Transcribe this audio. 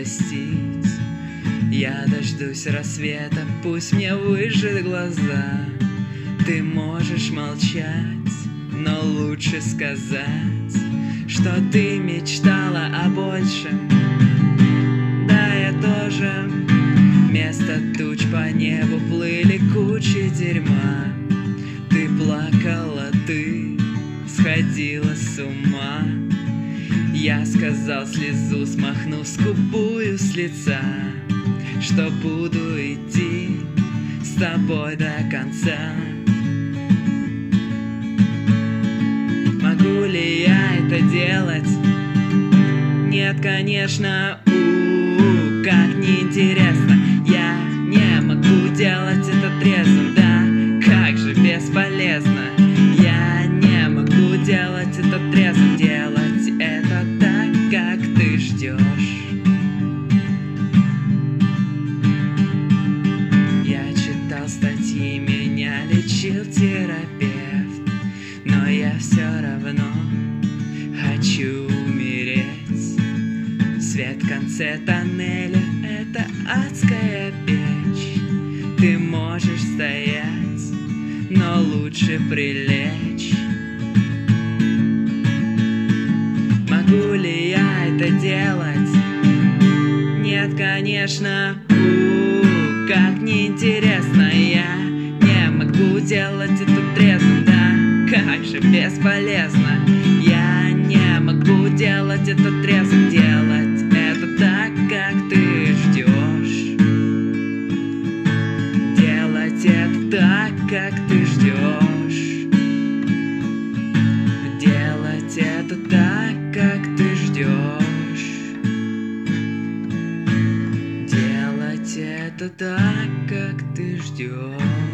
простить. Я дождусь рассвета, пусть мне выжжет глаза. Ты можешь молчать, но лучше сказать, что ты мечтала о большем. Да, я тоже. Вместо туч по небу плыли кучи дерьма. Ты плакала, ты сходила с ума. Я сказал слезу, смахнув скупую с лица, что буду идти с тобой до конца. Могу ли я это делать? Нет, конечно, как неинтересно. Я не могу делать это трезвым, да, как же бесполезно. Я не могу делать это трезвым, делать это так, как ты ждешь. Я читал статьи, меня лечил терапевт, но я все равно хочу умереть. Свет в конце тоннеля — это адская печь. Ты можешь стоять, но лучше прилечь. Могу ли я это делать? Нет, конечно, как неинтересно. Я не могу делать это трезвым, да, как же бесполезно. Я не могу делать это трезвым, делать это так, как ты ждешь. Делать это так, как ты ждешь. Делать это так, как ты ждешь. Делать это так, как ты ждешь.